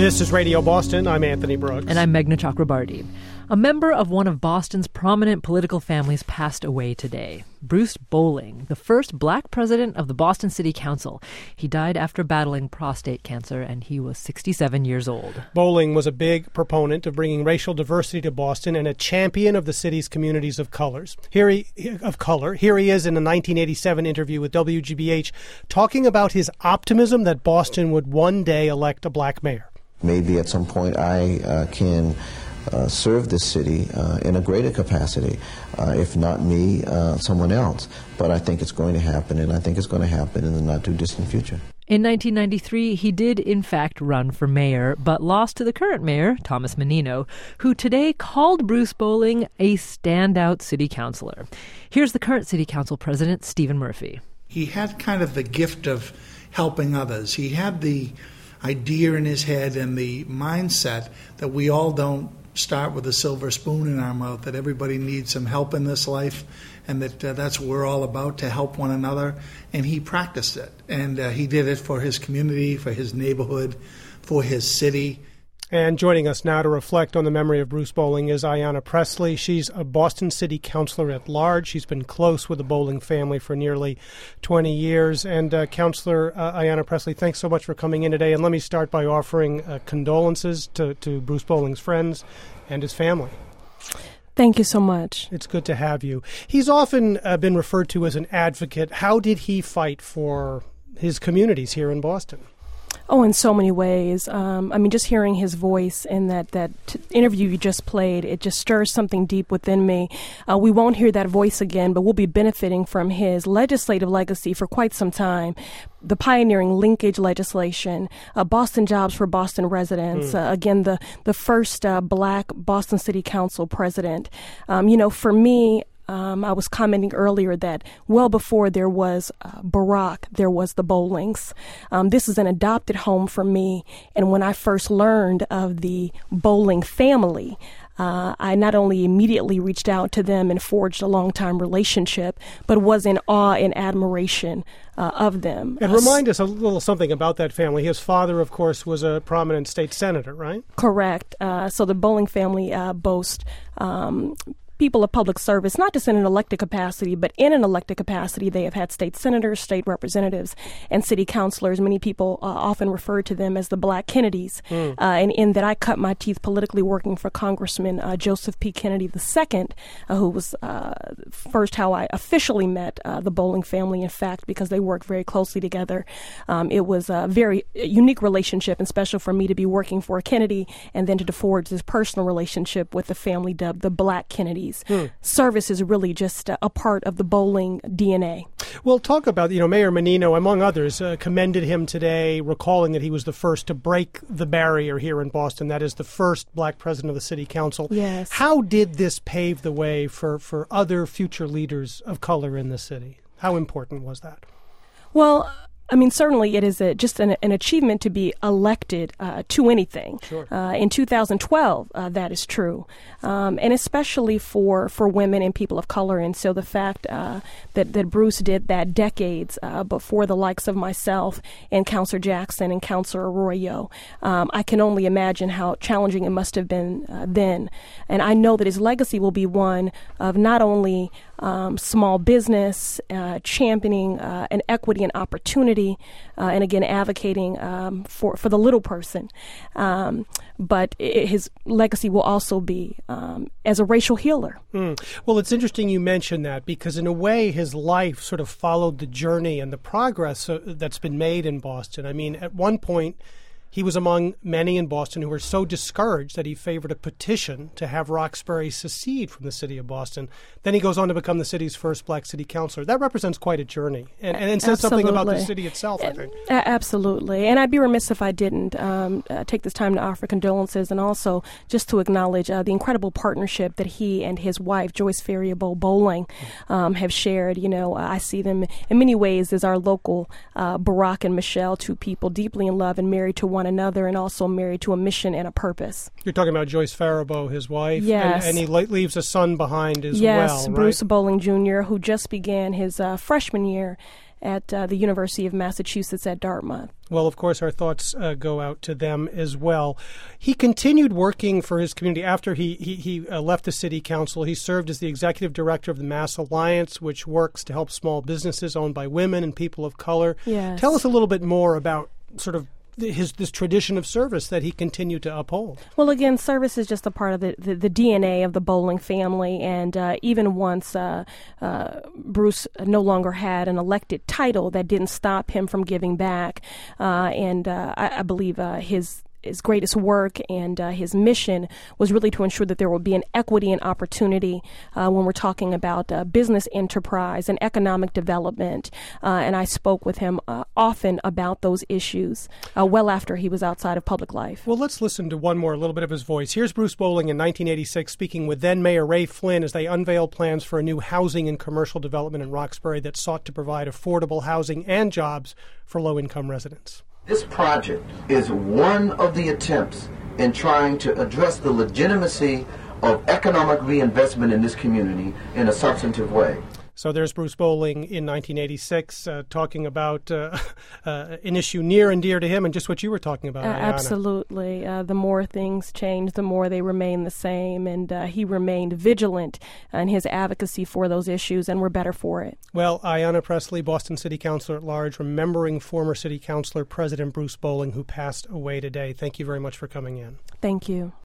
This is Radio Boston. I'm Anthony Brooks. And I'm Meghna Chakrabarti. A member of one of Boston's prominent political families passed away today. Bruce Bolling, the first black president of the Boston City Council. He died after battling prostate cancer, and he was 67 years old. Bolling was a big proponent of bringing racial diversity to Boston and a champion of the city's communities of color. Here he is in a 1987 interview with WGBH talking about his optimism that Boston would one day elect a black mayor. Maybe at some point I can serve this city in a greater capacity. If not me, someone else. But I think it's going to happen, and I think it's going to happen in the not-too-distant future. In 1993, he did, in fact, run for mayor, but lost to the current mayor, Thomas Menino, who today called Bruce Bolling a standout city councilor. Here's the current city council president, Stephen Murphy. He had kind of the gift of helping others. He had the idea in his head and the mindset that we all don't start with a silver spoon in our mouth, that everybody needs some help in this life, and that that's what we're all about, to help one another. And he practiced it, and he did it for his community, for his neighborhood, for his city. And joining us now to reflect on the memory of Bruce Bolling is Ayanna Pressley. She's a Boston City Councilor at large. She's been close with the Bolling family for nearly 20 years. And Councilor Ayanna Pressley, thanks so much for coming in today. And let me start by offering condolences to Bruce Bolling's friends and his family. Thank you so much. It's good to have you. He's often been referred to as an advocate. How did he fight for his communities here in Boston? Oh, in so many ways. Just hearing his voice in that interview you just played, it just stirs something deep within me. We won't hear that voice again, but we'll be benefiting from his legislative legacy for quite some time. The pioneering linkage legislation, Boston jobs for Boston residents, again, the first black Boston City Council president. For me, I was commenting earlier that well before there was Barack, there was the Bollings. This is an adopted home for me. And when I first learned of the Bolling family, I not only immediately reached out to them and forged a long-time relationship, but was in awe and admiration of them. And remind us a little something about that family. His father, of course, was a prominent state senator, right? Correct. So the Bolling family boasts people of public service, not just in an elected capacity, but in an elected capacity. They have had state senators, state representatives, and city councilors. Many people often refer to them as the Black Kennedys. And in that I cut my teeth politically working for Congressman Joseph P. Kennedy II, who was first how I officially met the Bolling family, in fact, because they worked very closely together. It was a very unique relationship, and special for me to be working for a Kennedy and then to forge this personal relationship with the family dubbed the Black Kennedys. Service is really just a part of the Bolling DNA. Well, talk about, Mayor Menino, among others, commended him today, recalling that he was the first to break the barrier here in Boston. That is the first black president of the city council. Yes. How did this pave the way for other future leaders of color in the city? How important was that? Well, certainly it is just an achievement to be elected to anything. Sure. In 2012, that is true, and especially for women and people of color. And so the fact that Bruce did that decades before the likes of myself and Councilor Jackson and Councilor Arroyo, I can only imagine how challenging it must have been then. And I know that his legacy will be one of not only small business, championing an equity and opportunity, and again advocating for the little person. But his legacy will also be as a racial healer. Well, it's interesting you mentioned that, because in a way his life sort of followed the journey and the progress that's been made in Boston. At one point, he was among many in Boston who were so discouraged that he favored a petition to have Roxbury secede from the city of Boston. Then he goes on to become the city's first black city councilor. That represents quite a journey and says something about the city itself, I think. Absolutely. And I'd be remiss if I didn't take this time to offer condolences and also just to acknowledge the incredible partnership that he and his wife, Joyce Faribault Bolling, have shared. I see them in many ways as our local Barack and Michelle, two people deeply in love and married to one another, and also married to a mission and a purpose. You're talking about Joyce Faribault, his wife? Yes. And he leaves a son behind as well, Yes, right? Bruce Bolling Jr., who just began his freshman year at the University of Massachusetts at Dartmouth. Well, of course, our thoughts go out to them as well. He continued working for his community after he left the city council. He served as the executive director of the Mass Alliance, which works to help small businesses owned by women and people of color. Yes. Tell us a little bit more about sort of this tradition of service that he continued to uphold. Well, again, service is just a part of the DNA of the Bowling family, and even once Bruce no longer had an elected title, that didn't stop him from giving back, and I believe his greatest work and his mission was really to ensure that there would be an equity and opportunity when we're talking about business enterprise and economic development. And I spoke with him often about those issues well after he was outside of public life. Well, let's listen to a little bit of his voice. Here's Bruce Bowling in 1986 speaking with then Mayor Ray Flynn as they unveiled plans for a new housing and commercial development in Roxbury that sought to provide affordable housing and jobs for low-income residents. This project is one of the attempts in trying to address the legitimacy of economic reinvestment in this community in a substantive way. So there's Bruce Bowling in 1986 talking about an issue near and dear to him and just what you were talking about, Ayanna. Absolutely. The more things change, the more they remain the same. And he remained vigilant in his advocacy for those issues, and we're better for it. Well, Ayanna Pressley, Boston City Councilor at Large, remembering former City Councilor President Bruce Bowling, who passed away today. Thank you very much for coming in. Thank you.